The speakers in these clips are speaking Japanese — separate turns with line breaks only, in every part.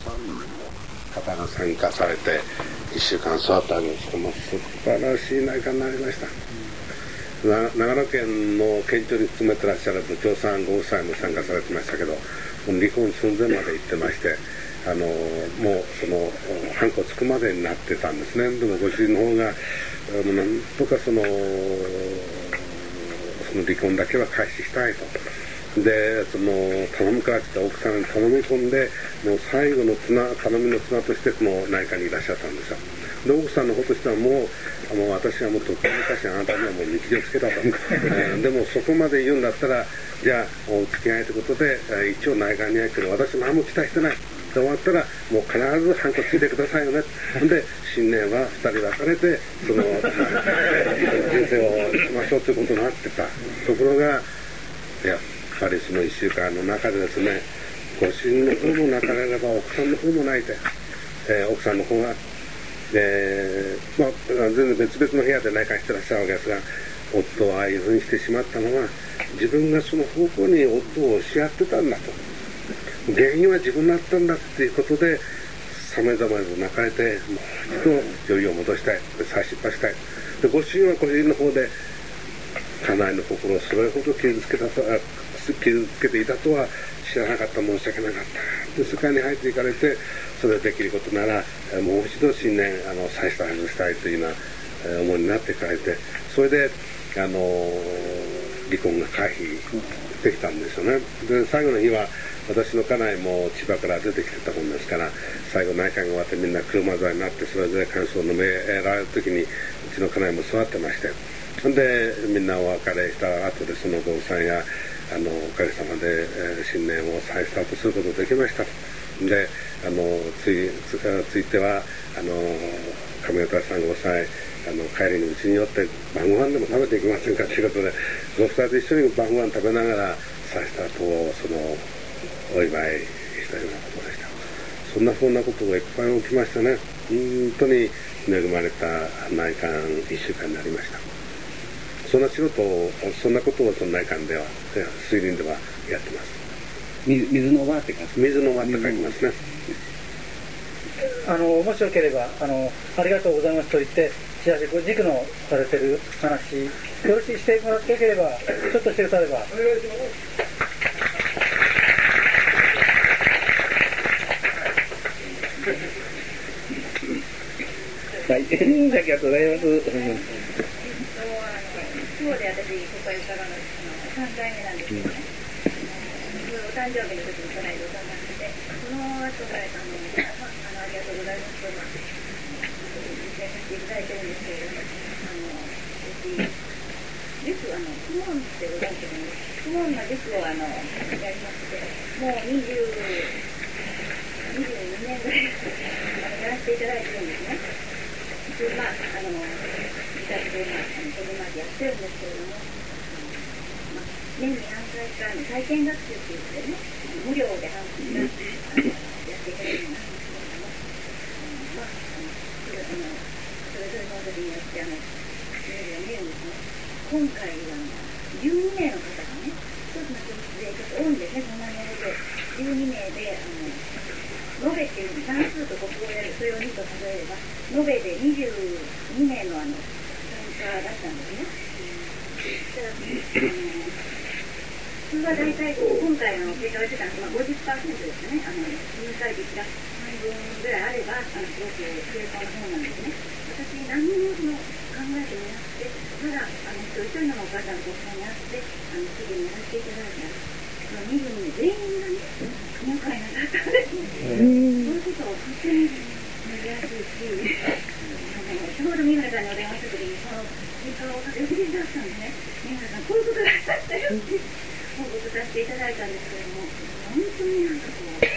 方が参加されて1週間座ったわけですけども、素晴らしい内観になりました。長野県の県庁に勤めてらっしゃる部長さんご夫妻も参加されてましたけど、もう離婚寸前まで行ってまして、もうそのハンコつくまでになってたんですね。でもご主人の方がなんとかその離婚だけは開始したいと。で頼むからって奥さんに頼み込んで、もう最後の頼みの綱としてこの内科にいらっしゃったんですよ。で奥さんの方としてはもう私はもうとっくに昔あなたにはもう日常つけたとでもそこまで言うんだったら、じゃあお付き合いということで一応内科に入ってる、私何も期待してないで終わったらもう必ずハンコついてくださいよね。で新年は2人別れてその人生をしましょうということになってたところが、やっぱりその1週間の中でですね、ご主人の方も泣かれれば奥さんの方も泣いて、奥さんの方が全然別々の部屋で内観してらっしゃるわけですが、夫はああいうふうにしてしまったのは自分がその方向に夫を押し合ってたんだと、原因は自分だったんだっていうことでさまざまに泣かれて、もう一度余裕を戻したい、再出発したい。でご主人はご主人の方で家内の心をそれほど傷つけていたとは知らなかった、申し訳なかったで世界に入っていかれて、それできることならもう一度新年再スタートしたいというような思いになっていかれて、それで離婚が回避できたんですよね。で最後の日は私の家内も千葉から出てきてたもんですから、最後内観が終わってみんな車座になって、それで感想を述べられる時にうちの家内も座ってまして、でみんなお別れした後でそのご夫妻やおかげさまで、新年を再スタートすることができました。でついては上方さんご夫妻帰りにうちに寄って晩ご飯でも食べていきませんかということで、ご夫妻と一緒に晩ご飯食べながら再スタートをお祝いしたようなことでした。そんなことがいっぱい起きましたね。本当に恵まれた内観1週間になりました。そんなことをその内観では水林ではやってます。
水の輪って書きます。
水の輪って書きますね。
もしよければありがとうございますと言って幸せ軸のされてる話よろしいしてもらってよければちょっとしてくださればお願いします。
はい、ありがとうございます。
今日で私ここへ伺うの3回目なんですけどね、お誕生日の時に来ないで伺ってその後からありがとうございますと実践させていただいてるんですけれども、塾クモンってご存知でクモンの塾をやりまして、もう22年ぐらいやらせていただいてるんですね。自宅で子供までやってるんですけれども、年に何回か体験学習って言ってね、無料で半分やっていただいてるんですけれども、それぞれの時によって見るんですね。今回は12名の方がね、一つの教室でちょっと多いんですね、そんなに多いで12名で延べっていう算数と国語をやる、それを2と数えれば延べで22名の参加だったんですね。普通は大体今回計画してたのは 50% ですね。入会率が半分ぐらいあればすごく成功の方なんですね。私何も考えてもなくて、ただ一人一人のお母さんとお子さんに会ってすぐにやらせていただいたら、22名全員がね入会なさったんですね。そういうことをとても珍しいし、ちょうど三村さんにお電話した時にその結果をよく出だしたんでね、三村さんこういうことがあったよって報告させていただいたんですけれども、本当になんかこう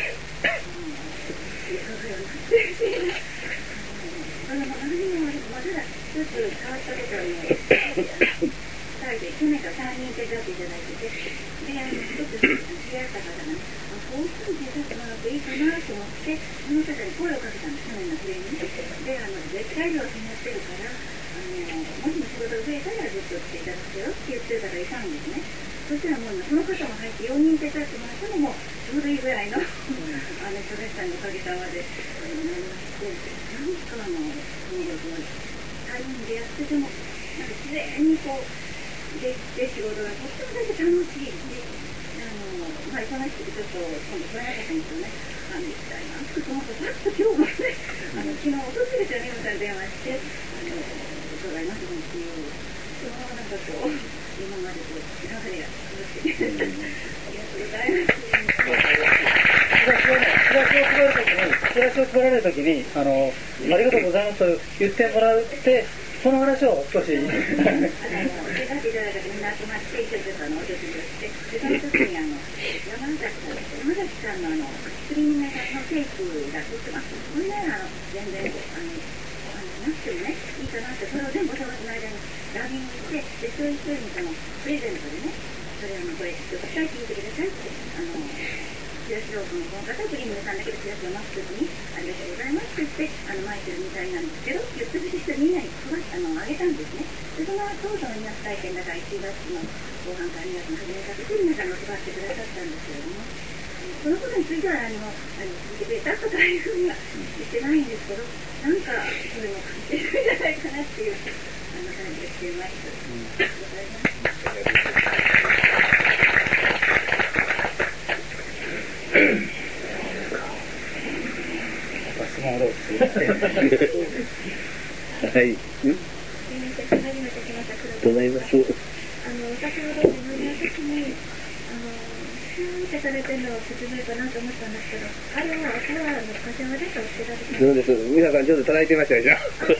何もまだ一つ変わったことは2人で去年から3人手伝っていただいてて、で一つ知り合った方がね、こういうふうに手伝ってもらっていいかなと思って、その方に声をかけたんです、去年の暮れに。で、絶対量を決まってるから、もしも仕事が増えたらずっと来ていただくよって言ってる方がいたんですね。そしたらもうその方も入って4人手伝ってもらったのもちょうどいいぐらいの時戸田さんのおかげさまで、なんかその仕事を大変でやってても、なんか自然にこう、できて仕事がとってもだけ楽しいし、まあ、忙しくてちょっと今度来られなかったんですよね。行きたいなと思って、さっと今日もね、昨日訪れてね、また電話して、伺いますっていう、そのままなんかこう、今までと流れが楽しい。ありがとうございます。
チラシを配られるときに、ありがとうございますと言ってもらって、その話を少し。出させていただいたみんな集まって、一緒にお手伝いして、で、その時に山崎さんのクリーニングのテープが売ってます。これなら全然、なくてもね、いいかなって、それを全部探すの間にラビングして、で、一人一人にそのプレゼントでね、それこれ、よかったら聞いてくださいって、チラシロープのこの方、クリーニングさんだけでチラシを待つときに、ありがとうございますって言って、巻いてるみたいなんですけど、言ってる人みんなにあげたんですね。で、その後、その皆さん体験だから1月の後半から2月の初めにかけて皆さんが配ってくださったんですけれども、そのことについては聞いてくれたとかいうふうには言ってないんですけど、なんかそれも関係するんじゃないかなっていう感じがしています。ありがとうございます。
はい。ございます。
先ほど自分の時にシューってされてるのを説明かなと思ったんですけど、あれは朝は柏でと教えられて
そうです。皆さんちょっと叩いてましたでしょ。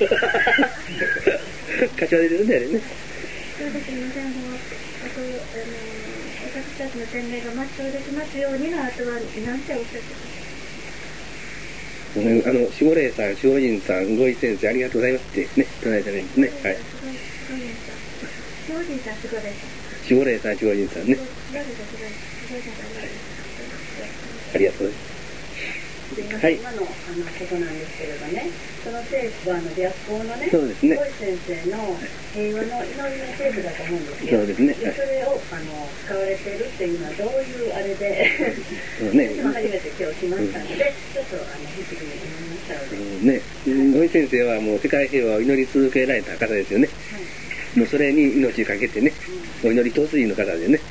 柏で出るんだよね。
そうです。すみません。あと私たちの天命が全うできますようにの後は何ておっしゃってますか。
守護霊さん、守護神さん、ご一先生ありがとうございますってね、唱えたらいいですね。はい。
守護神さん、守護霊さん。
守護霊さん、守護神さんね。ありがとうございます。はい。
今のことなんですけれどね、そのテープは白光のね、
そうですね。
小石先生の平和の祈りのテープだと思うんですけど、
そうですね。
それを使われてるっていうのはどういうあれで、
そうね。
私も初めて今日来ましたので、ちょっと不思議に思いましたので。
ね、小石先生はもう世界平和を祈り続けられた方ですよね。はい、もうそれに命をかけてね、お祈り統帥の方でね。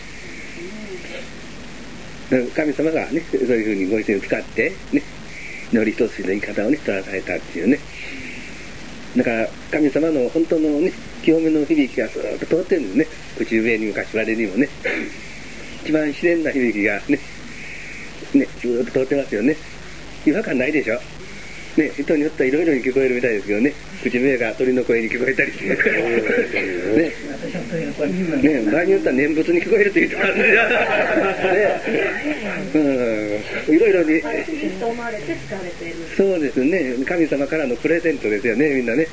神様がね、そういうふうにご一緒に使って、ね、祈り一つの言い方をね、取らされたっていうね。だから、神様の本当のね、清めの響きがずっと通ってるんですね。口笛にも柏でにもね。一番自然な響きがね、ずっと通ってますよね。違和感ないでしょ。ね、人によってはいろいろに聞こえるみたいですけどね、口笛が鳥の声に聞こえたりして、ね、場合によっては念仏に聞こえるという人もあるんですよ。いろいろに。そうですね、神様からのプレゼントですよね、みんなね。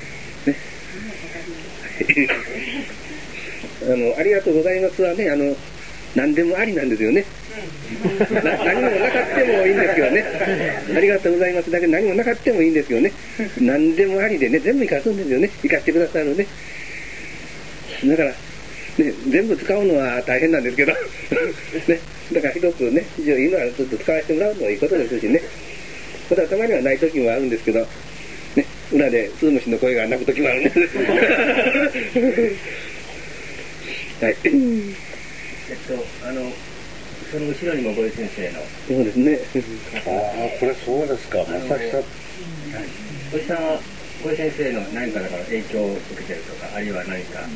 ありがとうございますはね、何でもありなんですよね。何もなかってもいいんですけどね。ありがとうございますだけど何もなかってもいいんですけどね。何でもありでね、全部生かすんですよね。生かしてくださるね。だから、ね、全部使うのは大変なんですけど、ね、だから一つね、非常にいいのはちょっと使わせてもらうのはいいことですしね。またたまにはない時もあるんですけど、ね、裏でスームシの声が鳴く時もあるんです。はい。 その後ろにもごい先生の。そうですね。
これそうですか。まさきさん。
ごいさんはごい先生の何かだから影響を受けてるとか、あるいは何か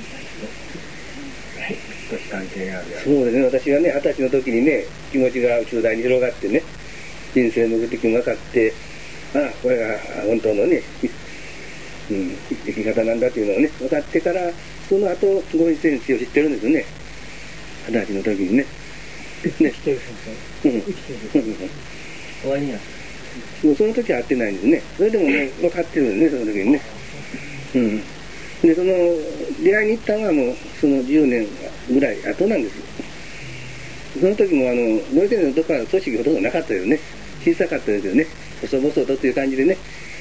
少し関係がある。そうですね。私がね、20歳の時にね、気持ちが宇宙大に広がってね、人生の目的も分かって、これが本当のね、生き方なんだというのをね、分かってから、その後、ごい先生を知ってるんですよね。20歳の時にね。
生きてる先生。生きてる。
終わりになった。もうその時は会ってないんですね。それでもね、分かってるんですね、その時にね。で、その、出会いに行ったのはもう、その10年ぐらい後なんですよ。その時も、ごい先生のところは組織ほとんどなかったよね。小さかったですよね。細々とという感じでね。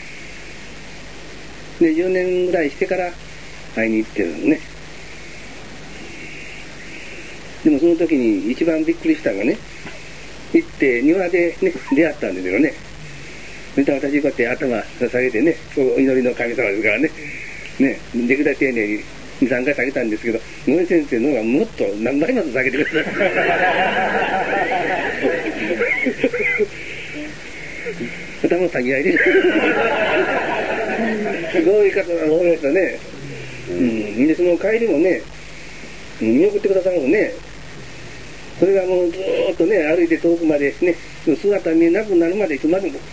で、10年ぐらいしてから会いに行ってるのね。でもその時に一番びっくりしたのがね、 行って庭でね出会ったんですよね。そして私こうやって頭下げてね、お祈りの神様ですからね、できるだけ丁寧に2、3回下げたんですけど、野井先生の方がもっと何倍まで下げてください。頭の先合いで。すごい方が思いましたね。で、その帰りもね、見送ってくださるのね、それがもうずーっとね、歩いて遠くまでね、姿見えなくなるまでいつまでも。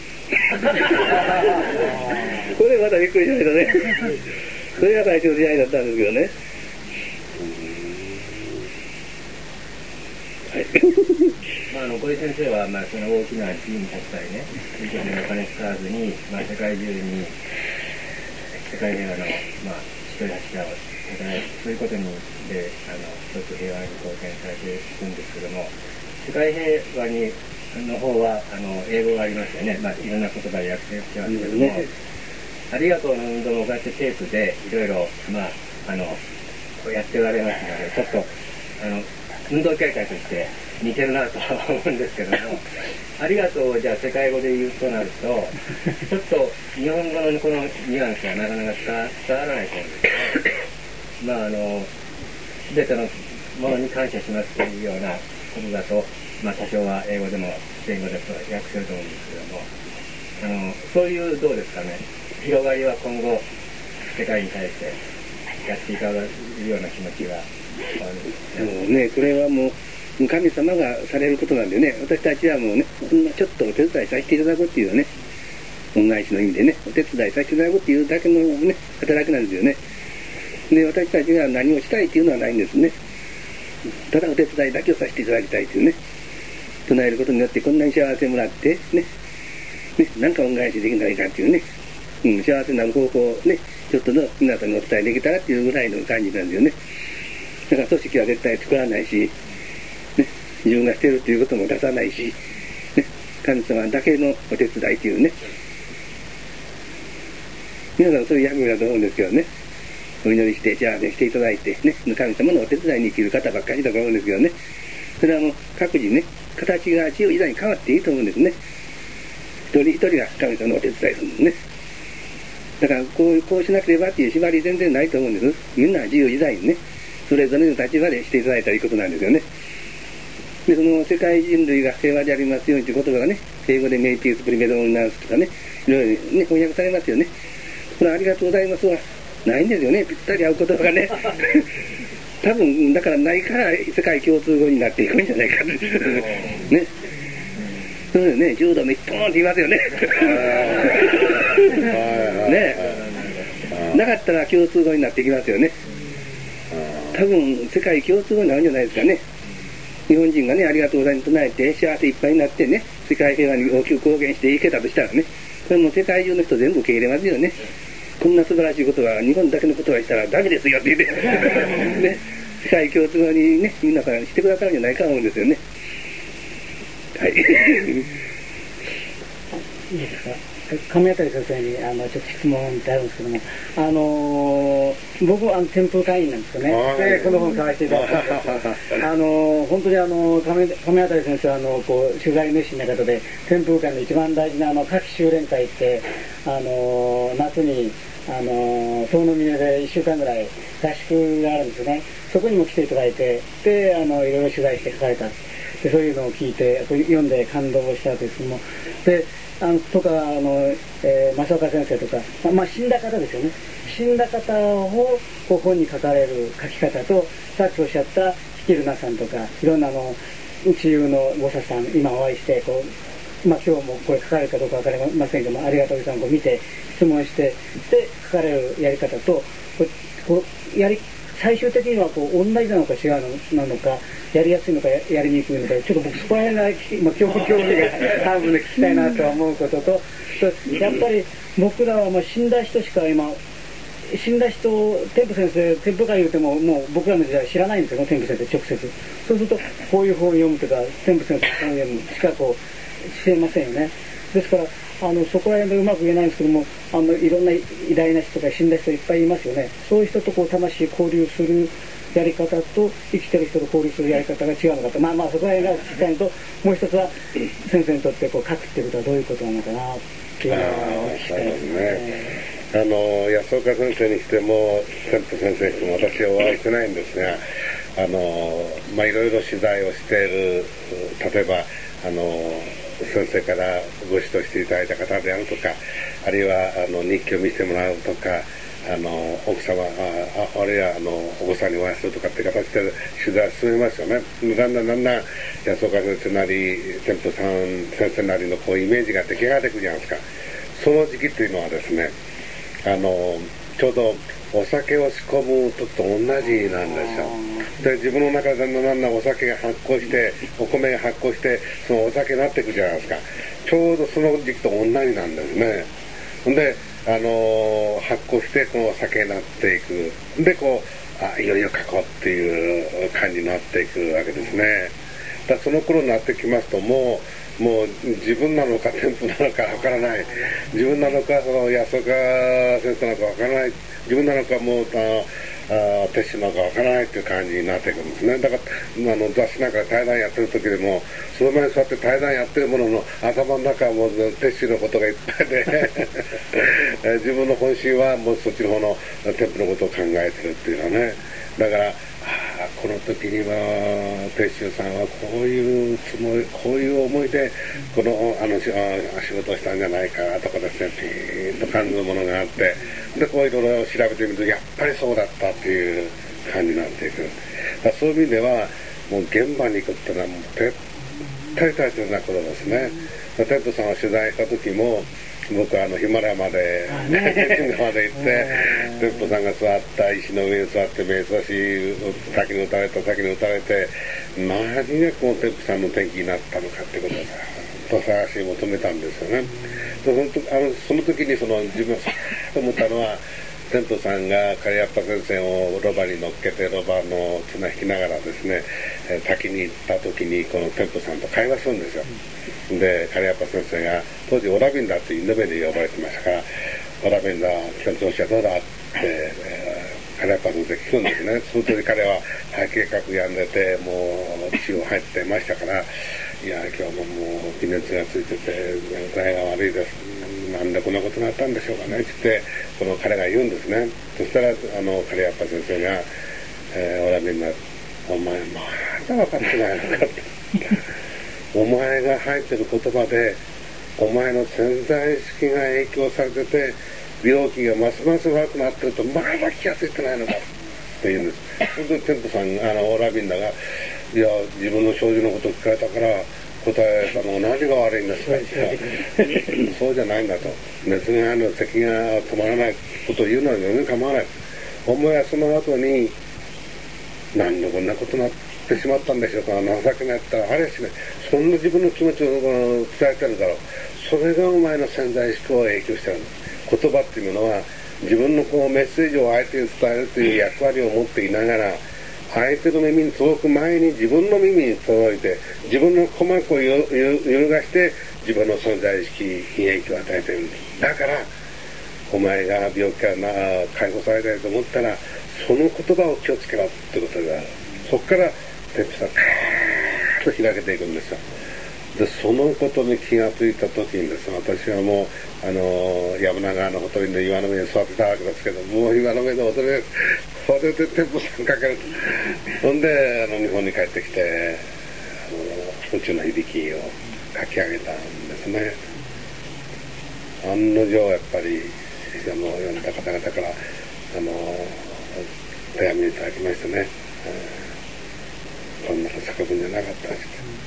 これまたびっくりしましたね。それが最初の出会いだったんですけどね。
小井先生は、その大きな地位に立ったりね、一生懸命お金使わずに、世界中に世界平和の、一人柱をそういうことにで一つ平和に貢献されていくんですけども、世界平和にの方は英語がありますよね。いろんな言葉で訳してますけども、ありがとうの運動もこうやってテープでいろいろやっておられますので、ちょっと運動協会として似てるなと思うんですけども、ありがとうをじゃあ世界語で言うとなると、ちょっと日本語のこのニュアンスはなかなか伝わらないと思うんですね。全てのものに感謝しますというようなことだと、多少は英語でもスペイン語でも訳せると思うんですけども、そういうどうですかね、広がりは今後世界に対してやっていかれるような気持ちがあるんですね。
これはもう神様がされることなんでね、私たちはもうね、ちょっとお手伝いさせていただくっていうね、恩返しの意味でね、お手伝いさせていただくっていうだけのね、働きなんですよね。で、私たちが何をしたいっていうのはないんですね。ただお手伝いだけをさせていただきたいというね、唱えることによってこんなに幸せもらってなんか恩返しできないかっていうね、幸せな方法をね、ちょっとの皆さんにお伝えできたらっていうぐらいの感じなんですよね。だから組織は絶対作らないし、自分がしてるっていうことも出さないし、神様だけのお手伝いというね、皆さんそういう役目だと思うんですけどね、お祈りして、じゃあね、していただいて、神様のお手伝いに生きる方ばっかりだと思うんですけどね、それはもう各自ね、形が自由自在に変わっていいと思うんですね。一人一人が神様のお手伝いするんですね。だからこうしなければっていう縛り全然ないと思うんです。みんな自由自在にね、それぞれの立場でしていただいたらいいことなんですよね。で、その世界人類が平和でありますようにという言葉がね、英語でメイピースプリメドオンナンスとかね、いろいろね、翻訳されますよね。これありがとうございますはないんですよね、ぴったり合う言葉がね。多分、だからないから世界共通語になっていくんじゃないかね。そうですね、柔道の一本って言いますよね。なかったら共通語になっていきますよね。多分、世界共通語になるんじゃないですかね。日本人がね、ありがとうございます唱えて、幸せいっぱいになってね、世界平和に大きく貢献していけたとしたらね、それも世界中の人全部受け入れますよね。こんな素晴らしいことは日本だけのことはしたらダメですよって言ってね、世界共通語にね、皆さんしてくださるんじゃないかと思うんですよね。はい。
いいですか。亀当先生にちょっと質問ってあるんですけども、僕は天風会員なんですよね。で、この本買わせていただいて、本当に亀当先生は取材熱心な方で、天風会の一番大事な夏季修練会って、夏に遠野峰で1週間ぐらい合宿があるんですよね。そこにも来ていただいて、で、いろいろ取材して書かれた。で、そういうのを聞いて、読んで感動したんですけども、で、とか、正岡先生とか、死んだ方ですよね。死んだ方を本に書かれる書き方と、さっきおっしゃったヒキルナさんとか、いろんな宇宙の菩薩さん、今お会いして、今日もこれ書かれるかどうかわかりませんけども、ありがとうさんを見て、質問して、で、書かれるやり方と、最終的には同じなのか違うなのか、やりやすいのかやりにくいのか、ちょっと僕そこら辺が興味が半分で聞きたいなと思うことと、やっぱり僕らは死んだ人しか死んだ人、天風先生、天風会言うてももう僕らの時代知らないんですよね、天風先生直接。そうするとこういう本を読むとか、天風先生の本を読むしか知れませんよね。ですからそこら辺でうまく言えないんですけども、いろんな偉大な人とか死んだ人いっぱいいますよね。そういう人と魂交流するやり方と生きてる人と交流するやり方が違うのかと、まあそこら辺が聞きたいのと、もう一つは先生にとってこう書くっていうことはどういうことなのかなっていうのを聞きたいですね。
安岡先生にしても天保先生にしても私はお会いしてないんですが、いろいろ取材をしている、例えば先生からご指導していただいた方であるとか、あるいは日記を見せてもらうとか、奥様あるいはお子さんにお会いするとかって形で取材を進めますよね。だんだん安岡先生なり天保さん先生なりのこうイメージが出来上がっていくじゃないですか。その時期っていうのはですね、ちょうどお酒を仕込む時と同じなんですよ。で、自分の中でだんだんお酒が発酵して、お米が発酵して、そのお酒になっていくじゃないですか。ちょうどその時期と同じなんですね。で、発酵してこのお酒になっていく。で、いよいよ書こうっていう感じになっていくわけですね。だその頃になってきますと、もう自分なのか天保なのかわからない、自分なのかその安岡先生なのかわからない、自分なのかもう鉄心なのかわからないっていう感じになっていくんですね。だから雑誌なんかで対談やってる時でも、その前に座って対談やってるものの頭の中はもう鉄心のことがいっぱいで自分の本心はもうそっちの方の天保のことを考えてるっていうのはね。だからこの時には鉄心さんはこういうつもり、こういう思いでこの仕事をしたんじゃないかとかですね、ピーンと感じるものがあって、でこういろいろ調べてみるとやっぱりそうだったっていう感じになっていく。だそういう意味ではもう現場に行くっていうのはもう絶対大切なことですね。天保さんを取材した時も僕はヒマラヤまで天まで行って天保さんが座った石の上に座って瞑想し、先に打たれて何がこの天保さんの転機になったのかってことを探し求めたんですよね。その時に自分がさーっと思ったのは、天保さんが刈谷先生をロバに乗っけてロバの綱引きながらですね、滝に行った時にこの天保さんと会話するんですよ。で刈谷先生が当時オラビンダっていうインド名で呼ばれてましたから、オラビンダ今日調子はどうだって、刈谷先生聞くんですね。その時彼は計画やんでてもう血を入ってましたから、いや今日ももう微熱がついてて具合が悪いです、なんでこんなことになったんでしょうかねってその彼が言うんですね。そしたら刈谷先生が、オラビンダお前まだ分かってないのかってお前が入ってる言葉でお前の潜在意識が影響されてて病気がますます悪くなってるとまだ気がついてないのかって言うんです。それで天保さんオラビンダがいや自分の症状のことを聞かれたから答えたの何が悪いんですかってそうじゃないんだと、熱がある咳が止まらないことを言うのは全然構わない。お前はその後に何でこんなことになってしまったんでしょうか、情けないったらあれはしない、そんな自分の気持ちを伝えてるだろう、それがお前の潜在意識を影響してるんです。言葉っていうのは自分のメッセージを相手に伝えるという役割を持っていながら、相手の耳に届く前に自分の耳に届いて自分の鼓膜を揺るがして自分の存在意識に影響を与えているんです。だからお前が病気から解放されたいと思ったらその言葉を気をつけろってことがある。そこから天保さんカーッと開けていくんですよ。でそのことに気がついた時にですね、私はもう山名川のほとりの岩の上に座ってたわけですけど、もう岩の上のほとりでこれで天保さんかけると、そんで日本に帰ってきて宇宙の響きを書き上げたんですね。案の定やっぱり読んだ方々から手紙いただきましてね、こんな作文じゃなかったらしくて、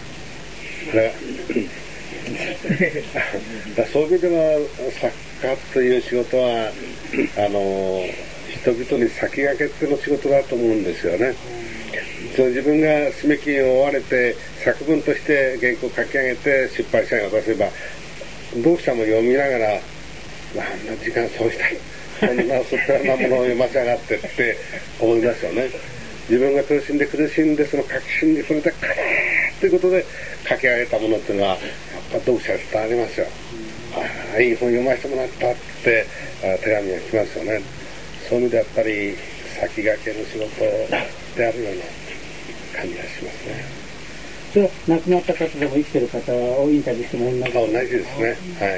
そういう意味では作家という仕事は人々に先駆けっての仕事だと思うんですよね。自分が締め切りを追われて作文として原稿を書き上げて出版社に渡せば読者も読みながらあんな時間そうしたい、こんなそっからなものを読ませやがってって思いますよね。自分が苦しんでその確信に触れてカーッということで書き上げたものっていうのはやっぱ読者に伝わりますよ。いい本読ませてもらったって手紙が来ますよね。そういう意味でやっぱり先駆けの仕事ってあるような感じがしますね。
それは亡くなった方でも生きてる方をインタビューしても同じ
同じですね。はい。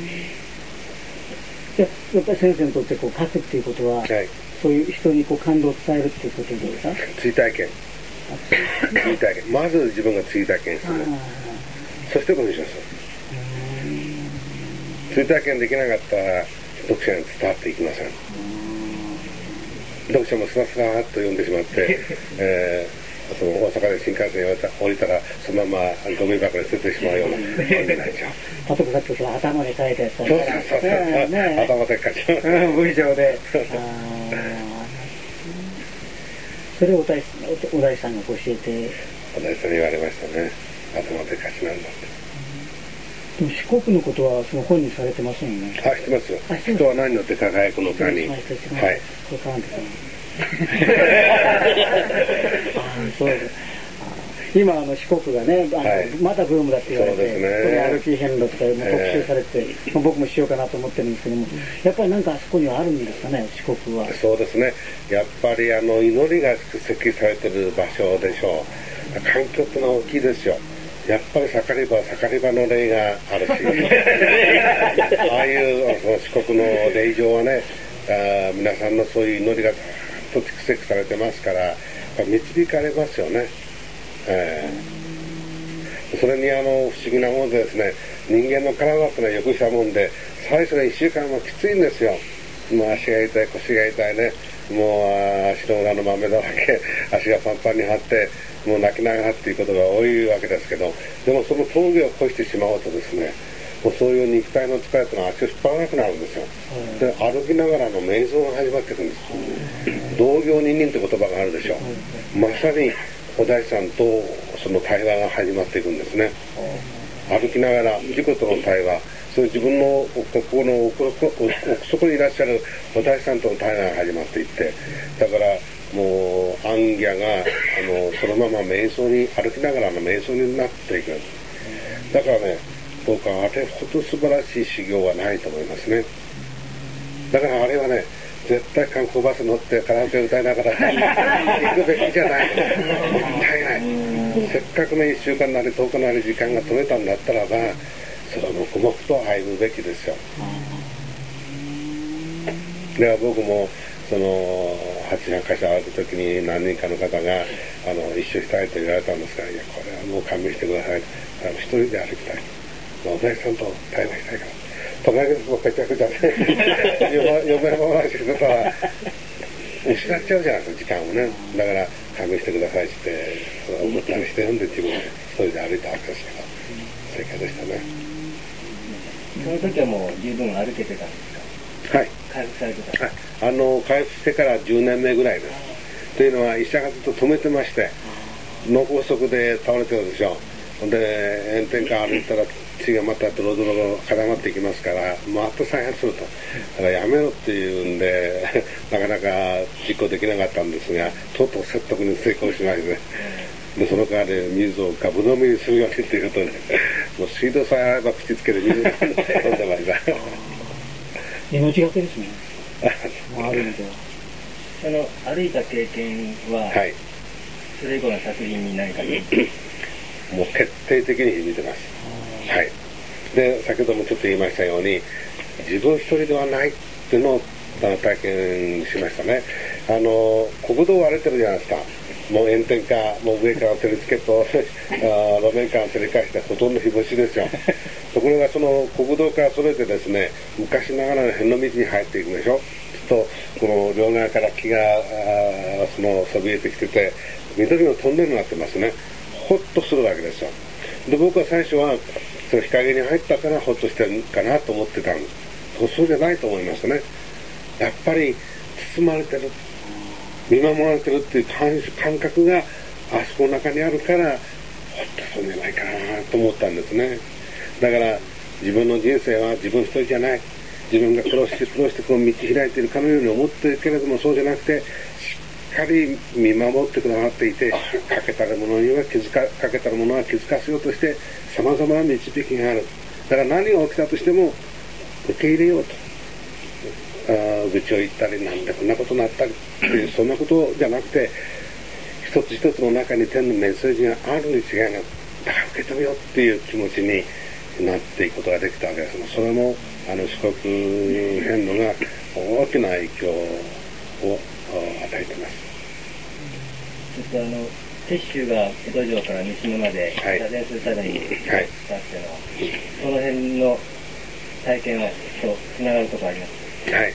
でやっぱり先生にとってこう書くっていうことは、
はい、
そういう人にこう感動を伝えるっていうことですか？
追体験。追体験。まず自分が追体験する。そして文章する。追体験できなかったら読者に伝わっていきません。読者もスラスラーっと読んでしまって、その大阪で新幹線降りたらそのままゴミ箱に捨ててしまうような本になっちゃう。
例えばさっき頭で書いたやつだ
そう
ったら
そうそう、頭で書いちゃう。
文章でそれを小田井さんが教えて、
小田井さんに言われましたね。頭で書きなんだって。
でも四国のことはその本にされてますもんね。
知ってますよ。人は何に乗って輝くのかに。はい。
これかんでたの。そうです。今四国がね、まだブームだって言われて、これ歩き遍路とかも特集されて、僕もしようかなと思ってるんですけども、やっぱりなんかあそこにはあるんですかね、四国は。
そうですね。やっぱり祈りが設計されてる場所でしょう。環境ってのは大きいですよ。やっぱり盛り場の霊があるし、ああいう四国の霊場はね、皆さんのそういう祈りがずっと蓄積されてますから、導かれますよね。それに不思議なもんでですね、人間の体ってのはよくしたもんで、最初の1週間はきついんですよ。もう足が痛い、腰が痛いね、もう足の裏の豆だらけ、足がパンパンに張って、もう泣きながらっていうことが多いわけですけど、でもその峠を越してしまうとですね、もうそういう肉体の疲れというのは足を引っ張らなくなるんですよ。で、歩きながらの瞑想が始まっていくんです。同行二人って言葉があるでしょ。まさにお大師さんとその対話が始まっていくんですね。歩きながら自己との対話、そういう自分の心の奥底にいらっしゃるお大師さんとの対話が始まっていって、だからもう行脚がそのまま瞑想に歩きながらの瞑想になっていく。だからね、僕はあれほど素晴らしい修行はないと思いますね。だからあれはね、絶対観光バス乗ってカラオケ歌いながら行くべきじゃない。もったいない。せっかくの1週間なり10日なり時間が取れたんだったらば、それを黙々と歩むべきですよ。では僕もその8箇所歩くときに何人かの方が一緒したいと言われたんですから、いやこれはもう勘弁してください。一人で歩きたい。お大師さんと対話したいから。とかげもめちゃくちゃね、嫁話してたら失っちゃうじゃないですか、時間をね。だから勘弁してくださいって思ったりしてるんで、自分で一人で歩いたわけですけど、正解でしたね。
その時はもう十分歩けてたんですか？はい。回復されてた？
回復してから10年目ぐらいです。というのは医者がずっと止めてまして、脳梗塞で倒れてるでしょ。で炎天下歩いたら血がまたドロドロ固まっていきますから、また再発すると。だからやめろっていうんでなかなか実行できなかったんですが、とうとう説得に成功しまして、でその代わり水をガブ飲みにするようにということで、もう水道さえあれば口つけて水飲んでました
命がけですね。ある意味では
歩いた経験は、はい、それ以降の作品に何か
もう徹底的に響いてます。はい。で、先ほどもちょっと言いましたように、自分一人ではないっていうのを体験しましたね。国道を歩いてるじゃないですか。もう炎天下、もう上から照りつけと路面から照り返してほとんど日干しですよ。ところがその国道からそれてですね、昔ながらの辺の道に入っていくでしょ。とこの両側から木がそびえてきてて、緑のトンネルになってますね。ほっとするわけですよ。で僕は最初はその日陰に入ったからほっとしてるかなと思ってたんです。そうじゃないと思いますね。やっぱり包まれてる、見守られてるっていう感覚があそこの中にあるからほっとするんじゃないかなと思ったんですね。だから自分の人生は自分一人じゃない、自分が苦労してこう道開いているかのように思ってるけれども、そうじゃなくてしっかり見守ってくださっていて、かけたるものは気づかせようとしてさまざまな導きがある。だから何が起きたとしても受け入れようと、愚痴を言ったりなんでこんなことになったりっていうそんなことじゃなくて、 一つ一つの中に天のメッセージがあるに違いなく、だから受け止めようっていう気持ちになっていくことができたわけです。それも四国遍路が大きな影響を与えています。
ちょっと鉄舟が江戸城から三島まで座禅するために使っての、その辺の体験はとつながるところあります。
はい。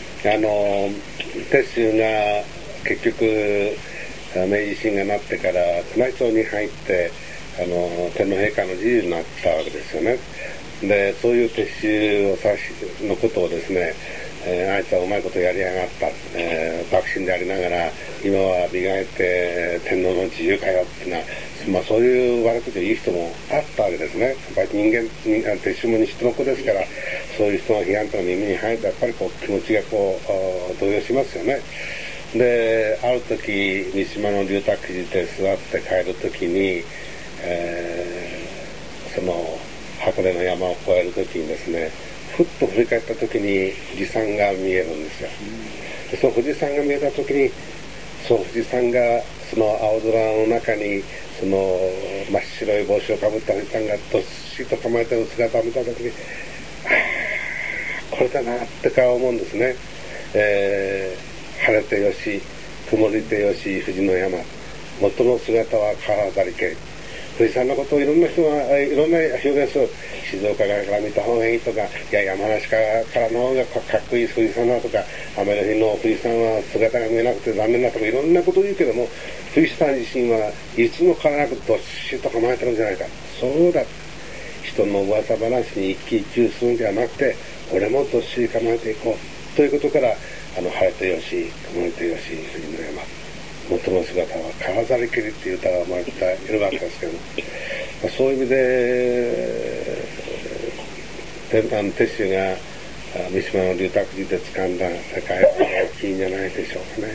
鉄舟が結局明治維新がなってから宮内庁に入って天皇陛下の自由になったわけですよね。でそういう鉄舟のことをですね、あいつはうまいことやりやがった、幕臣でありながら今は磨いて天皇の自由かよっていうのは、そういう悪口を言う人もあったわけですね。やっぱり鉄舟も人の子ですから、そういう人の批判とか耳に入るとやっぱり気持ちが動揺しますよね。である時三島の龍卓寺で座って帰る時に、その箱根の山を越える時にですね、ふっと振り返った時に富士山が見えるんですよ。でその富士山が見えた時に、その富士山がその青空の中にその真っ白い帽子をかぶった富士山がどっしりと構えてる姿を見た時に、これだなって顔を思うんですね。晴れてよし曇りてよし富士の山、元の姿は変わらざりけ。富士山のことをいろんな人がいろんな表現する。静岡から見た方がいいとか、いや山梨からの方がかっこいい富士山だとか、雨の日の富士山は姿が見えなくて残念だとか、いろんなことを言うけども、富士山自身はいつも変わらなくどっしりと構えてるんじゃないか。そうだ、人の噂話に一喜一憂するんじゃなくて、俺もどっしり構えていこうということから、晴れてよし曇りてよし富士の山、元の姿は変わらざりけりっていう歌が生まれているわけですけども、そういう意味で鉄舟が三島の龍卓寺で掴んだ世界は大きいんじゃないでしょうかね。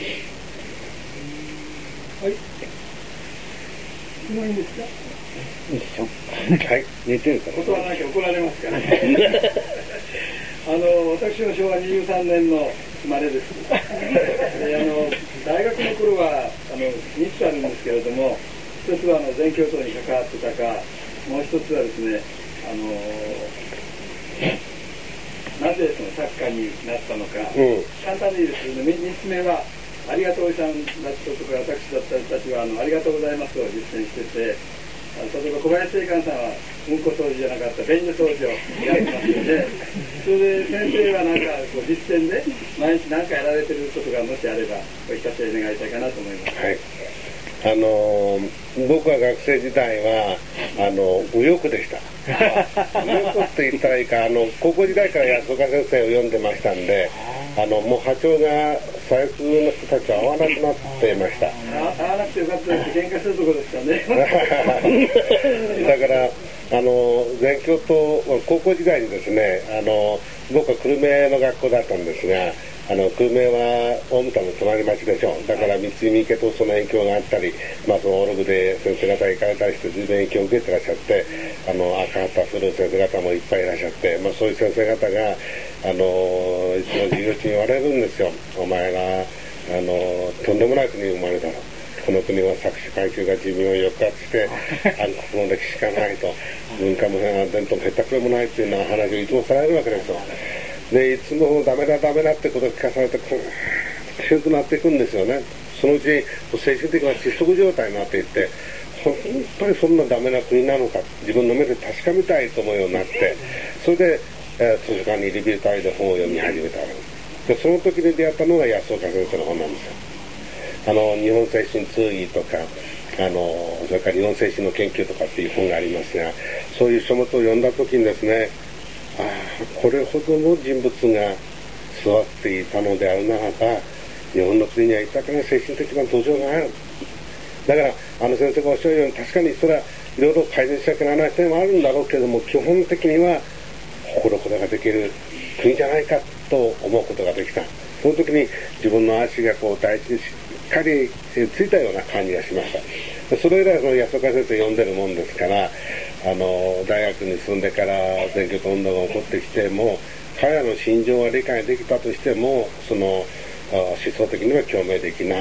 はい。質問いいですか？
いいでしょ。はい。寝てるから。
断らなきゃ怒られますからね。私は昭和23年の生まれです。で大学の頃は3つあるんですけれども、一つは全教頭に関わってたか、もう一つはですね、なぜその作家になったのか、簡単にですね、3つ目はありがとうさんだったとか私だった人たちはありがとうございますを実践してて、例えば小林正観さんはうんこ掃除じゃなかった便所掃除をやってますので、それで先生はなんか実践で毎日何かやられてることがもしあればお聞かせ願いたいかなと思います。
はい。僕は学生時代は右翼でした。右翼って言ったらいいか、高校時代から安岡先生を読んでましたんで、もう波長が最初の人たちは合わなくなっていました。
合わなくてよかったです。喧嘩するところですかね。
だから全教と高校時代にですね、僕は久留米の学校だったんですが、久留米は大牟田の隣町でしょう。だから三井家とその影響があったり、そのオルグで先生方が行かれたりして随分影響を受けてらっしゃって、赤旗する先生方もいっぱいいらっしゃって、そういう先生方がいつも授業中に言われるんですよ。お前らとんでもない国に生まれたの。この国は搾取階級が寿命を抑圧して暗黒の歴史がないと、文化も伝統もへったくれもないっていうような話をいつもされるわけですよ。でいつもダメだダメだってことを聞かされて強くなっていくんですよね。そのうち精神的な窒息状態になっていって、本当にそんなダメな国なのか自分の目で確かめたいと思うようになって、それで、図書館にリビュー隊で本を読み始めたわけです。でその時に出会ったのが安岡先生の本なんですよ。日本精神通義とかそれから日本精神の研究とかっていう本がありますが、そういう書物を読んだ時にですね、これほどの人物が座っていたのであるならば、日本の国には豊かな精神的な土壌がある。だから先生がおっしゃるように、確かにそれはいろいろ改善しなきゃならない点はあるんだろうけども、基本的には心これができる国じゃないかと思うことができた。その時に自分の足が大地にしっかりついたような感じがしました。それ以来その安岡先生読んでるもんですから、大学に住んでから全教徒運動が起こってきても、彼らの心情は理解できたとしても、その思想的には共鳴できない。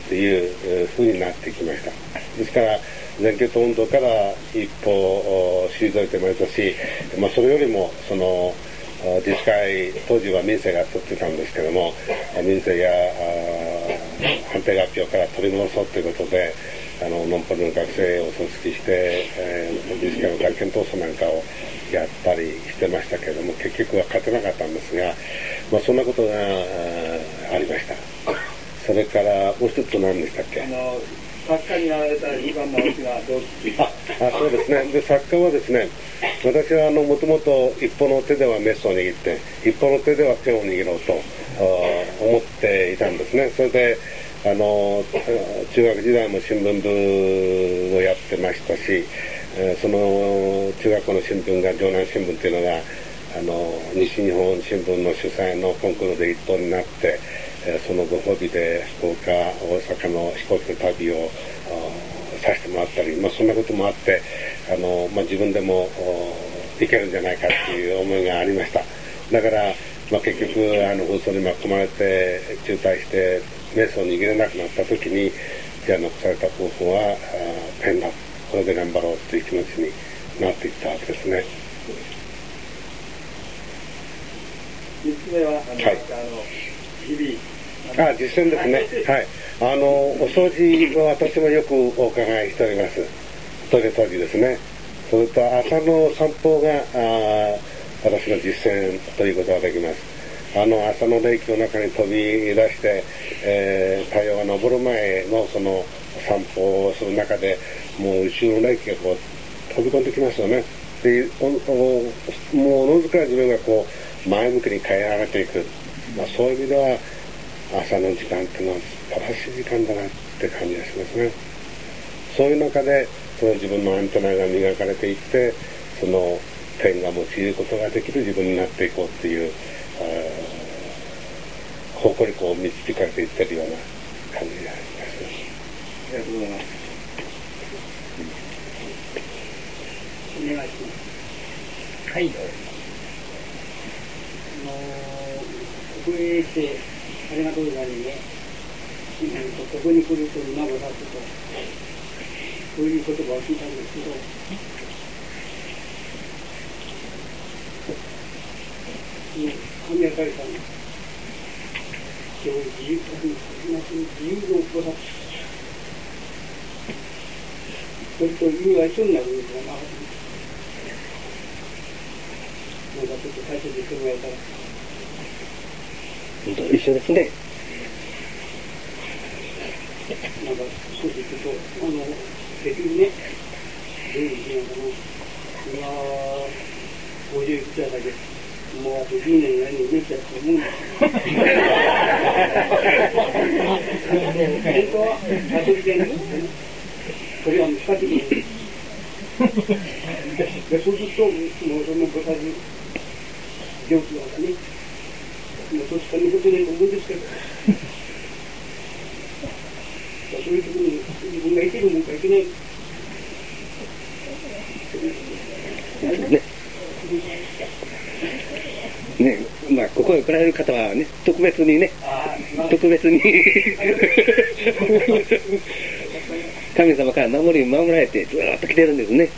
っていうふうになってきました。ですから全共闘運動から一歩退いてまいりましたし、それよりもその自治会、当時は民政が取ってたんですけども、民政や反対学票から取り戻そうということで、ノンポリの学生を組織して、自治会の大権闘争なんかをやったりしてましたけれども、結局は勝てなかったんですが、そんなことがありました。それからもう一つ何でしたっけ？
作家になられた2番のうちが同期。
そうですね。で、作家はですね、私はもともと一方の手ではメスを握って、一方の手ではペンを握ろうと思っていたんですね。それで、中学時代も新聞部をやってましたし、その中学校の新聞が城南新聞っていうのが、西日本新聞の主催のコンクールで一等になって、そのご褒美で福岡、大阪の飛行機の旅をさせてもらったり、そんなこともあって、自分でもいけるんじゃないかっていう思いがありました。だから、結局紛争に巻き込まれて中退してメスを握れなくなった時に、じゃあ残された方法はペンだ、これで頑張ろうという気持ちになっていったわけですね。
3つ目は日々
実践ですね。はい。お掃除は私もよくお伺いしております。トイレ掃除ですね。それと朝の散歩が私の実践ということができます。朝の冷気の中に飛び出して、太陽が昇る前のその散歩をする中で、もう後ろの冷気がこう飛び込んできますよね。で、もうおのずから自分がこう前向きに変え上げていく。そういう意味では朝の時間っていうのは素晴らしい時間だなって感じがしますね。そういう中でその自分のアンテナが磨かれていって、そのペンが用いることができる自分になっていこうっていう方向にこう導かれていってるような感じがあります。
ありがとうございます。お願いします。はい、どうぞ。ここへ来てありがとうございますね。ここに来ると今ごだとそういう言葉を聞いたんですけど、神明かりさん今日自由のごだそれと理由は一緒になるんですが、ちょっと解説してもらえたら。
一緒ですね。
少しちょっと結局ね、どういう意味なのかな。今50いくつやだけもうあと10年以内にできたと思うんです本当はカトリケンそれは難しいでそうするともうそのごさず上気がねもうそっちから見事に思うんですけどそういうところに自分がいけるもんかいけない
ね、ここへ来られる方はね、特別に神様から守られてずーっと来てるんですね。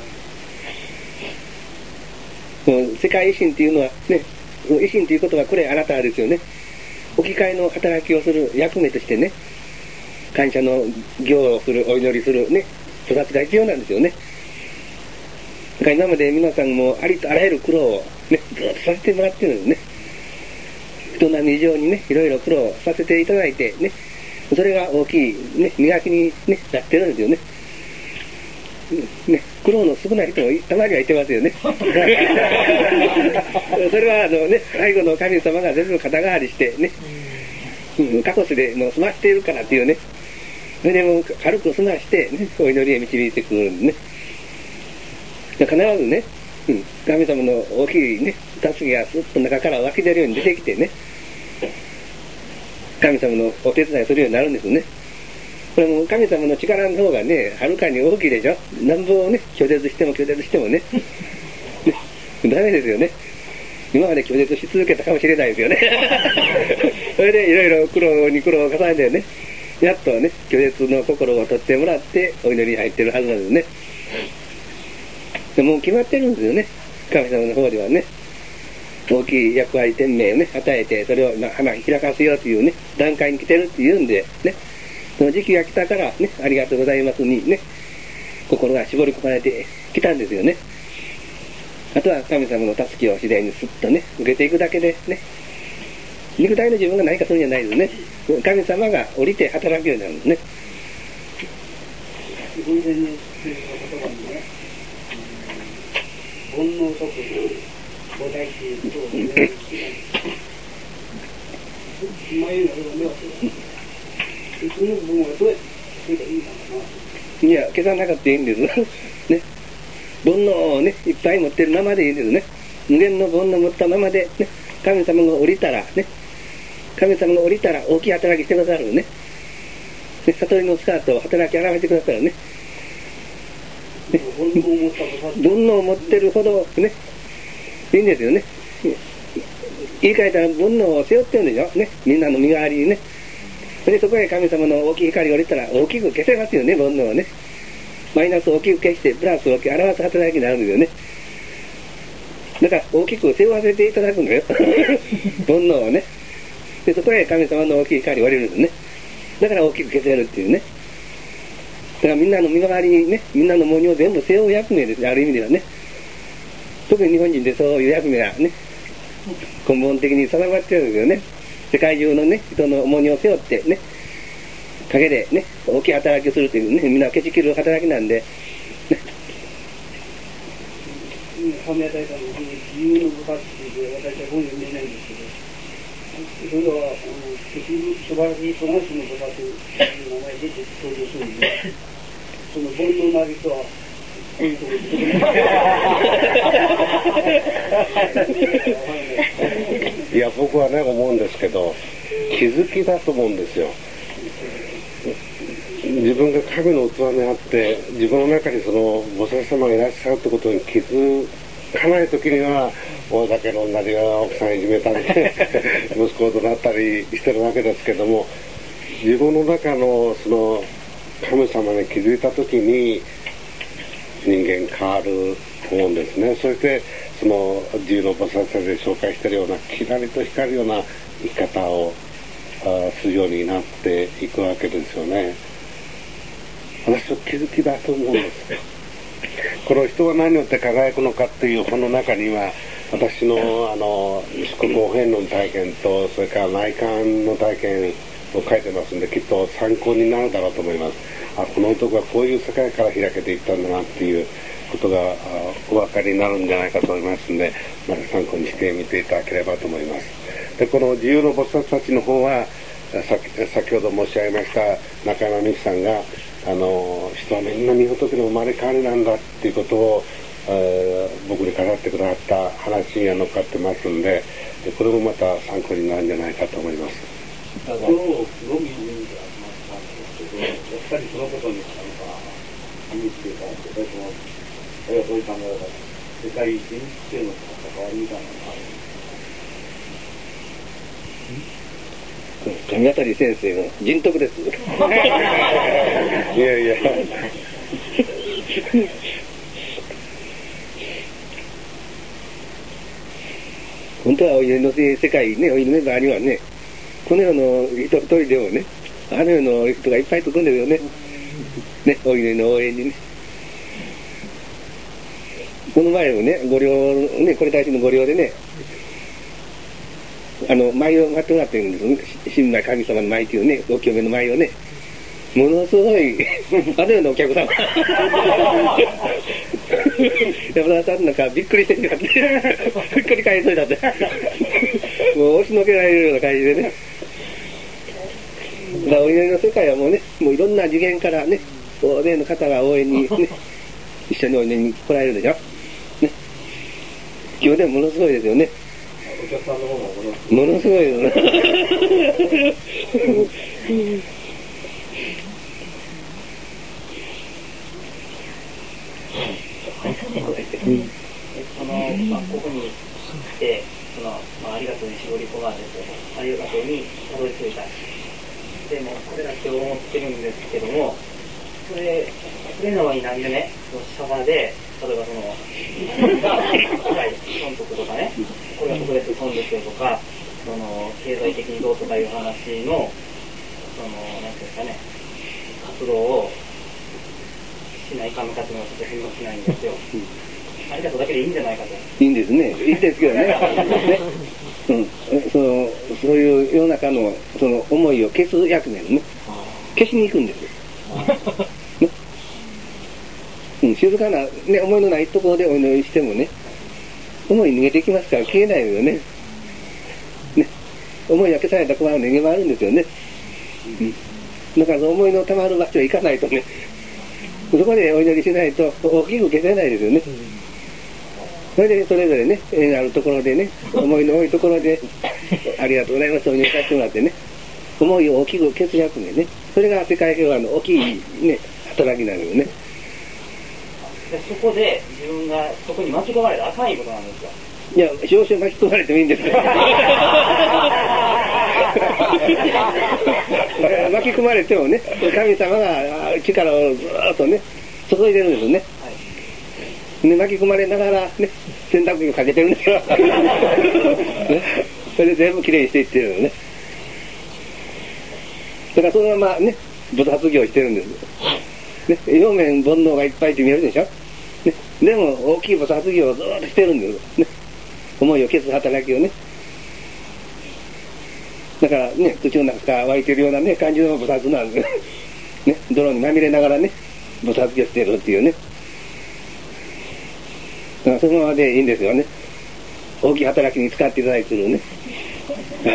世界維新っていうのはね、維新ということはこれあなたですよね。置き換えの働きをする役目としてね、感謝の行をする、お祈りするね、育ちが必要なんですよね。だから今まで皆さんもありとあらゆる苦労をね、ずっとさせてもらってるんですね。人並み以上にね、いろいろ苦労させていただいてね、それが大きいね、磨きに、ね、なってるんですよね。ね、苦労の少ない人もたまにはいてますよね。それは最後の神様が全部肩代わりしてね、過去でもう済ましているからっていうね、それでもう軽く済ましてね、お祈りへ導いてくるんですね。必ずね、神様の大きいね、助けがスッと中から湧き出るように出てきてね、神様のお手伝いするようになるんですよね。これも神様の力の方がね、はるかに大きいでしょ。なんぼをね、拒絶してもね、ダメですよね。今まで拒絶し続けたかもしれないですよね。それでいろいろ苦労に苦労を重ねてね、 やっとね、拒絶の心を取ってもらって、お祈りに入ってるはずなんですね。でもう決まってるんですよね。神様の方ではね。大きい役割、天命をね、与えて、それを花開かせようというね、段階に来てるっていうんで、ね、その時期が来たから、ね、ありがとうございますにね、心が絞り込まれてきたんですよね。あとは神様の助けを次第にすっとね、受けていくだけでね、肉体の自分が何かするんじゃないですね。神様が降りて働くようになるんですね。
偶然に言葉にね、煩悩即菩提っていうことを言われて前の目はその部分はどうやってついたらいいのかな。
いや、消さなかったらいいんです。ね。煩悩をね、いっぱい持ってるままでいいんですね。無限の煩悩を持ったままで、ね、神様が降りたら、ね、神様が降りたら大きい働きしてくださるね。ね、悟りのスカートを働き表してくださるね。ね、煩悩を持ってるほどね、いいんですよね。言い換えたら煩悩を背負ってるんでしょ。ね、みんなの身代わりにね。で、そこへ神様の大きい光が降りたら大きく消せますよね、煩悩はね。マイナスを大きく消して、プラスを表す働きになるんですよね。だから大きく背負わせていただくんだよ。煩悩をね。で、そこへ神様の大きい光が降りるんですね。だから大きく消せるっていうね。だからみんなの身の回りにね、みんなの重荷を全部背負う役目です、ある意味ではね。特に日本人でそういう役目がね、根本的に定まってるんですよね。世界中のね、人の重荷を背負ってね、陰でね、大きい働きをするというね、みんな消し切る働きなんで、ね。
神谷大会の自由の部活っていう私は本読んでないんですけど、それは素晴らしいその人の部活という名前で登場するんで、その煩悩な人はこういうところ
いや、僕はね、思うんですけど、気づきだと思うんですよ。自分が神の器にあって、自分の中にその菩薩様がいらっしゃるってことに気づかないときには、大酒飲んだりは奥さんいじめたり、息子を怒鳴ったりしてるわけですけども、自分の中のその神様に気づいたときに、人間変わると思うんですね。そしてその自由の菩薩先生で紹介しているようなきらりと光るような生き方をするようになっていくわけですよね。私は気づきだと思うんですよ。この人が何によって輝くのかっていう本の中には、私の四国お遍路の体験とそれから内観の体験を書いてますんで、きっと参考になるだろうと思います。この男はこういう世界から開けていったんだなっていうことがお分かりになるんじゃないかと思いますので、また参考にしてみていただければと思います。で、この自由の菩薩たちの方は、先ほど申し上げました中山美紀さんが人はみんな御仏の生まれ変わりなんだっていうことを、僕に語ってくださった話に乗っかってますんで、これもまた参考になるんじゃないかと思います。
今日のみにやっぱりそのことに意味っていうか、そういう考え方、世界人っていうのと関わりみたいなのがある。
神当たり先生の人徳です。
いやいや。
本当はお祈りの世界ね、お祈りメンバーにはね、この世の人一人でもね、あの世の人がいっぱいつくんですよね。ね、お祈りの応援にね。この前もね、ご寮、ね、これ大臣のご寮でね、舞を待ってもらってるんですよね。新米神様の舞っていうね、お清めの舞をね。ものすごい、あの世のお客様。山田さんなんかびっくりしてるかって、ひっくり返そうだって。もう押しのけられるような感じでね。だからお祈りの世界はもうね、もういろんな次元からね、大勢の方が応援にね、一緒にお祈りに来られるでしょ。ね。今日でもものすごいですよね。
お客さんの方が
ものすごいよな。
ここに来て、ありがとうに絞り込まれて、ありがとうにたどり着いた。 生もこれだけ思ってるんですけども、それの場合なんでね、シャバで、例えばその、高い損得とかね、これが特別損ですよとか、その経済的にどうとかいう話の、その、なんていうんですかね、活動をしないかんのかっていうのはちょっと変動しないんですよ。ありがとうだけでいいんじゃないかと。
いいんですね。いいですけどね。ね、うん、そういう世の中のその思いを消す役目をね、消しに行くんですよ。ね、うん、静かな、ね、思いのないところでお祈りしてもね、思い逃げていきますから消えないのよね。ね、思いが消された困る逃げ回るんですよね。うん、だから思いのたまる場所へ行かないとね、そこでお祈りしないと大きく消せないですよね。それでそれぞれね、縁があるところでね、思いの多いところで、ありがとうございますとお祈りさせてもらってね、思いを大きく消す役目ね、それが世界平和の大きいね、働きなのよね。
でそこで自分がそこに巻き込まれたらあかんいことなんですよ。
いや、少々巻き込まれてもいいんですよ。巻き込まれてもね、神様が力をずーっとね、注いでるんですよね。ね、巻き込まれながらね、洗濯機をかけてるんですよ。ね、それで全部きれいにしていってるのね。だからそのままね、菩薩業してるんです。ね、表面煩悩がいっぱいって見えるでしょ。ね、でも大きい菩薩業をずーっとしてるんです。ね、思いを消す働きをね。だからね、口の中が湧いてるようなね、感じの菩薩なんです。ね、泥にまみれながらね、菩薩業してるっていうね。だからそのままでいいんですよね。大きい働きに使っていただいてるね。はい。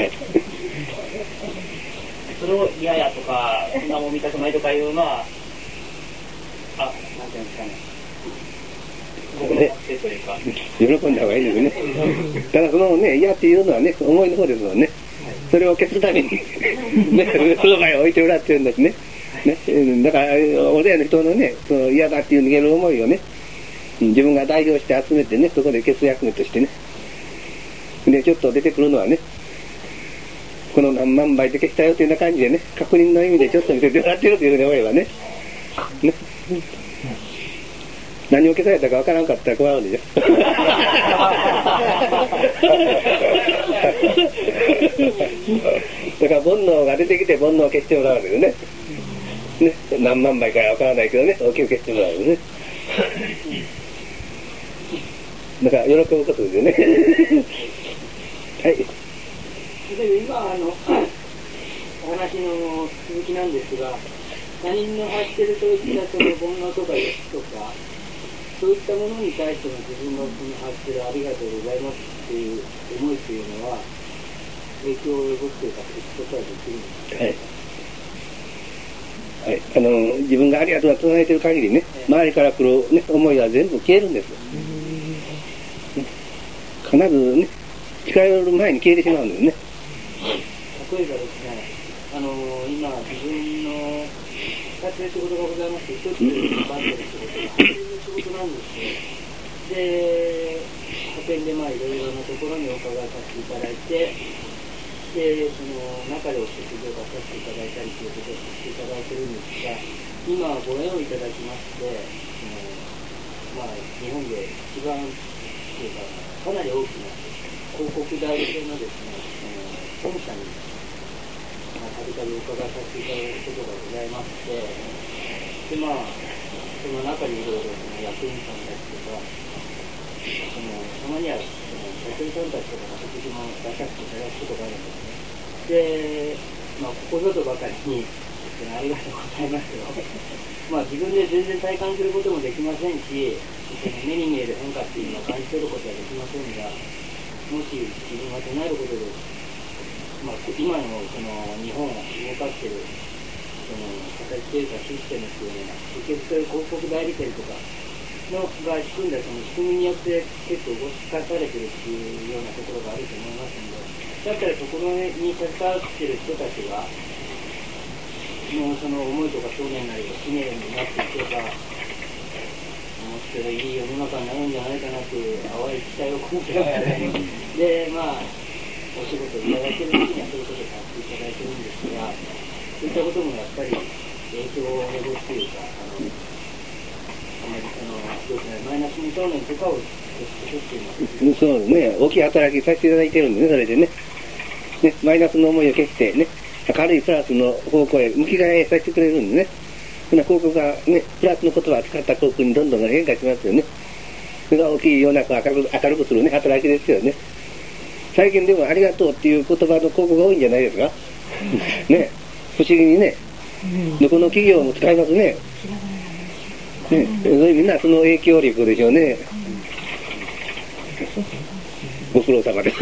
それを嫌やとか、そんなもん見たくないとかいうのは、なんていうんですかね。僕の勝手というか。
喜んだ方がいいですね。ただそのね、嫌っていうのはね、思いの方ですもんね。それを消すために、ね、その場へ置いてもらってるんですね。ね、だから、大勢の人のね、その嫌だっていう逃げる思いをね、自分が代表して集めてね、そこで消す役目としてね。で、ちょっと出てくるのはね、この何万倍で消したよというような感じでね、確認の意味でちょっと見せてもらってるというふうに思えばね。ね、何を消されたかわからんかったら困るんでしょ。だから煩悩が出てきて煩悩を消してもらうんですよね。ね、何万倍かわからないけどね、大きく消してもらうんですね。だから喜ぶことですよね。はい。
今お話の続きなんですが、他人の発しているそういったその煩悩とか欲とか、そういったものに対しての自分の発しているありがとうございますっていう思いっていうのは影響を及ぼすというか、消すことはできるんですか？はい。はい。
自分がありがとうが唱えてる限りね、周りから来る、ね、思いは全部消えるんです。必ずね、近寄る前に消えてしまうんですね。
例えばですね、今自分の2つの仕事がございまして、一つバンドの仕事が派遣の仕事なんですね。で、派遣でいろいろなところにお伺いさせていただいて、で、その中でお食事を出させていただいたりということをさせていただいてるんですが、今ご縁をいただきまして、日本で一番というか、かなり大きな広告代理店のですね、本社にたびたびお伺いさせていただくことがございまして、でその中にいろいろ役員さんたちとか、たまには社長さんたちとかの食事も出させていただくことがあるんですね。で、ここぞとばかりにありがとうございますけど、自分で全然体感することもできませんし、目に見える変化っていうのは感じ取ることはできませんが、もし自分が唱えることで、今のその日本を動かしているその形というかシステムっていうのは、結局そういう広告代理店とかのが仕組んだその仕組みによって結構動かされてるっていうようなところがあると思いますので、だったらそこに携わっている人たちがもうその思いとか表現なりが記念になっていけば、もしかしたらいい世の中になるんじゃないかなという淡い期待を込めてでお仕事いただいてる時にはそういうことをさせていただいてるんですが、 そういったこともやっぱり影響を及ぼすというか、あまり良くないマイナスの表面とかを消すっていうのは、
そうですね、大きい働きさせていただいてるんでね、それでね。ね、マイナスの思いを消してね、明るいプラスの方向へ向き替えさせてくれるんでね。そんな広告がね、プラスの言葉を使った広告にどんどん変化しますよね。それが大きい世の中を明るくするね、働きですよね。最近でもありがとうっていう言葉の広告が多いんじゃないですか。ね、不思議にね、どこの企業も使いますね。ね、それみんなその影響力でしょうね。ご苦労様です。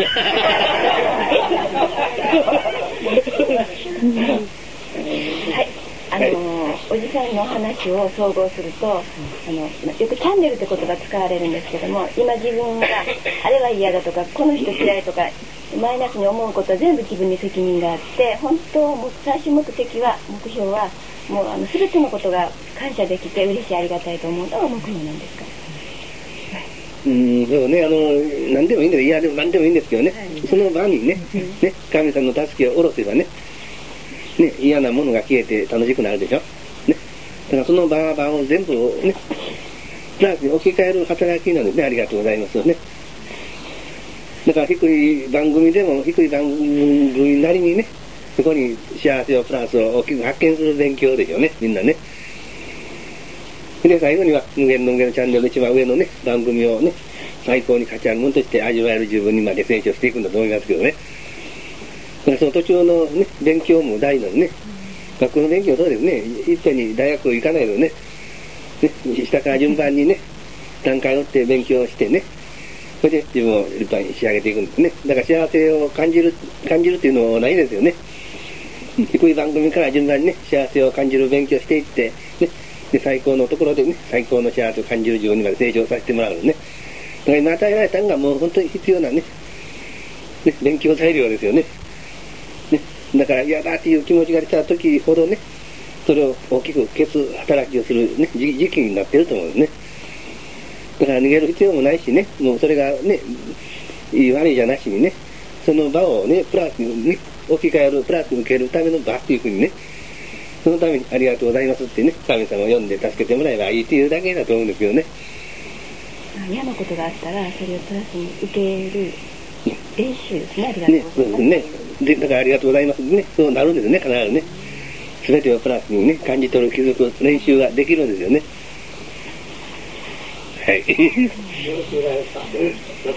はい、おじさんの話を総合すると、よくチャンネルって言葉使われるんですけども、今自分があれは嫌だとか、この人嫌いとか、マイナスに思うことは全部自分に責任があって、本当、最終目標は、もう全てのことが感謝できて嬉しい、ありがたいと思うのが目標なんですか。
そうね、何でもいいんだよ。いや、でも何でもいいんですけどね、その場にね、神様の助けを下ろせばね、嫌なものが消えて楽しくなるでしょ。ね。だからその場を全部をね、プラスに置き換える働きなんですね。ありがとうございますよね。だから低い番組でも、低い番組なりにね、そこに幸せをプラスを大きく発見する勉強でしょうね、みんなね。で、最後には、無限のチャンネルの一番上のね、番組をね、最高に価値あるものとして味わえる自分にまで成長していくんだと思いますけどね。だからその途中のね、勉強も大事なのね。学校の勉強そうですね、いっぺんに大学行かないのね。下から順番にね、段階を追って勉強してね、それで自分を立派に仕上げていくんですね。だから幸せを感じるっていうのもないですよね。低い番組から順番にね、幸せを感じる勉強していって、ね、で最高のところでね、最高の幸せを感じる自分にまで成長させてもらうのね。だから今与えられたのがもう本当に必要なね、勉強材料ですよね。だから嫌だっていう気持ちが出た時ほどね、それを大きく消す働きをするね、時期になってると思うんですね。だから逃げる必要もないしね、もうそれがね、いい悪いじゃなしにね、その場をね、プラスにね、置き換える、プラスに受けるための場っていうふうにね、そのためにありがとうございますってね、神様を呼んで助けてもらえばいいっていうだけだと思うんですけどね。
嫌なことがあったら、それをプラスに受ける練習ですね、ありがとうございます。
ね、で、だからありがとうございますね、そうなるんですね、必ずね。すべてをプラスにね、感じ取る、気づく練習ができるんですよね。はい。
よろしくお願いします。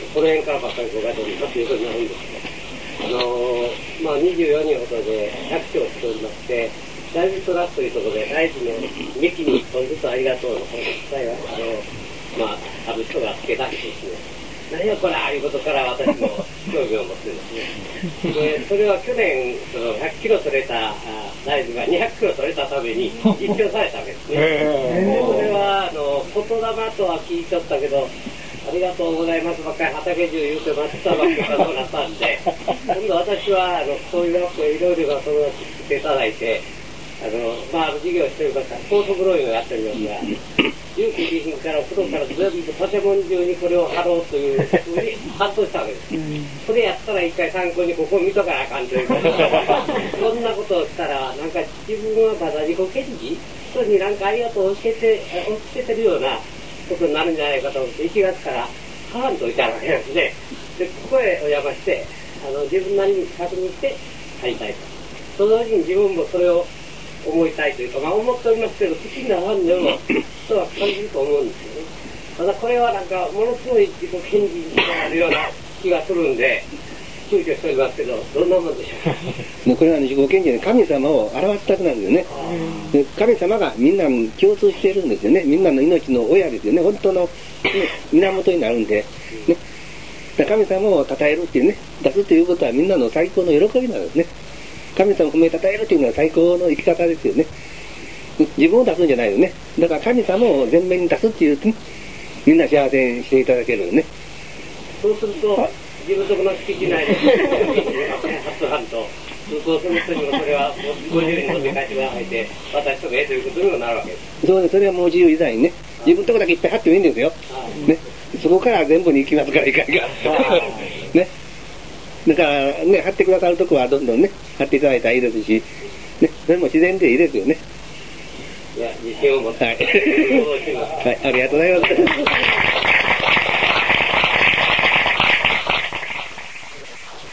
この辺からばっかりご回答になっていることになるんですけど、24人ほどで100章しておりまして、大事トラスというところで、大事の2期に1本ずつありがとうの、この実際は、ある人がつけ出してですね、何がこれああいうことから私も興味を持ってですね。で、それは去年、100キロ取れた大豆が200キロ取れたために実況されたわけですね。で、それは、言霊とは聞いちゃったけど、ありがとうございますばっかり畑中言うてましたばっかりがそうなったんで、今度私は、そういう学校いろいろな友達来ていただいて、授業してる方、高速ローインをやってるようが、重機備品から風呂から全部建物中にこれを貼ろうというふうに発想したわけです。それやったら一回参考にここ見とかなあかんということで、そんなことをしたら、なんか自分はまだ自己顕示、人になんかありがとうを教えてるようなことになるんじゃないかと思って、1月からはわんといたわけですね。で、ここへお邪魔して、自分なりに確認して貼りたいと。その時に自分もそれを思いたいというか、思っておりますけど、好きなファンでも人は感じると思うんですよね。ただこれはなんかものすごい自己顕示があるような気がするんで、躊躇しておりますけど、どんなもんでしょうか。
これは、自己顕示で神様を表したくなるんですよね。で神様がみんなに共通しているんですよね。みんなの命の親ですよね。本当の、源になるんで、ね。神様を称えるっていうね、出すということはみんなの最高の喜びなんですね。神様を褒めたたえるというのは最高の生き方ですよね。自分を出すんじゃないよね。だから神様を前面に出すっていうと、みんな幸せにしていただけるよね。
そうすると、自分とこの敷地内で、初半と、そうする人にもそれは、ご自由に飲み返してくださいって、私とかということにもなるわけです。
そうね、それはもう自由自在にね。自分のとこだけいっぱい貼ってもいいんですよ。ね。そこから全部に行きますから、いかんか。ね。だからね、貼ってくださるとこはどんどんね、貼っていただいたらいいですし、 ね、それも自然でいいですよね。
いや、自信を持って。
はい。はい、ありがとうございます。